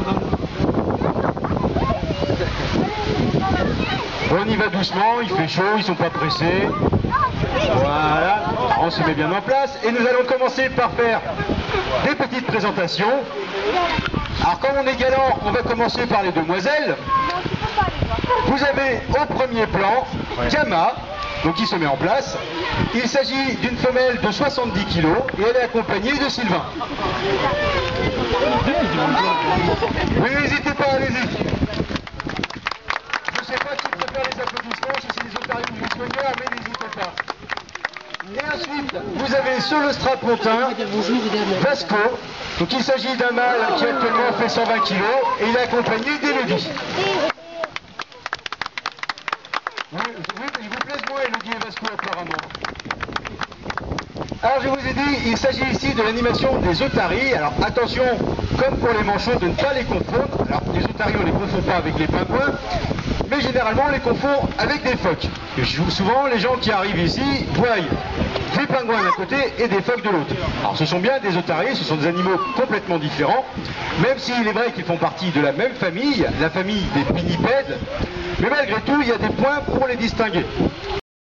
On y va doucement, il fait chaud, ils sont pas pressés. Voilà, on se met bien en place et nous allons commencer par faire des petites présentations. Alors comme on est galant, on va commencer par les demoiselles. Vous avez au premier plan Kama, donc qui se met en place. Il s'agit d'une femelle de 70 kg et elle est accompagnée de Sylvain. Oui, n'hésitez pas, allez-y. Je ne sais pas qui peut faire les applaudissements, si c'est les otariums ou les soigneurs, mais n'hésitez pas. Et ensuite, vous avez sur le strapontin Vasco. Donc il s'agit d'un mâle qui actuellement fait 120 kg et il est accompagné d'Élodie. Il vous plaise moins Élodie et Vasco apparemment. Alors je vous ai dit, il s'agit ici de l'animation des otaries. Alors attention, comme pour les manchots, de ne pas les confondre. Alors les otaries, on ne les confond pas avec les pingouins, mais généralement on les confond avec des phoques. Et souvent les gens qui arrivent ici voient des pingouins d'un côté et des phoques de l'autre. Alors ce sont bien des otaries, ce sont des animaux complètement différents, même s'il est vrai qu'ils font partie de la même famille, la famille des pinnipèdes, mais malgré tout il y a des points pour les distinguer.